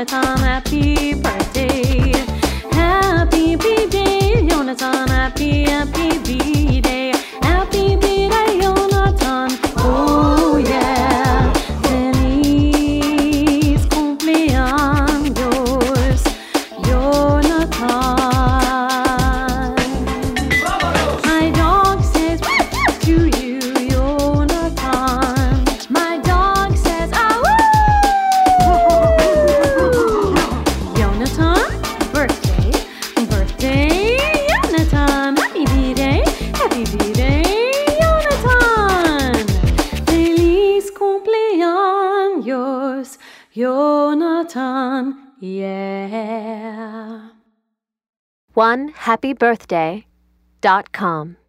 Jonathan, happy birthday. Happy birthday, Jonathan, happy birthday. Happy birthday, Jonathan. Oh yeah. Feliz cumpleaños, Jonathan. My dog says to you, Jonathan. My dog says, ah, woo! Jonathan, birthday, Jonathan. Happy birthday, Jonathan. Feliz cumpleaños, Jonathan, yeah. OneHappyBirthday.com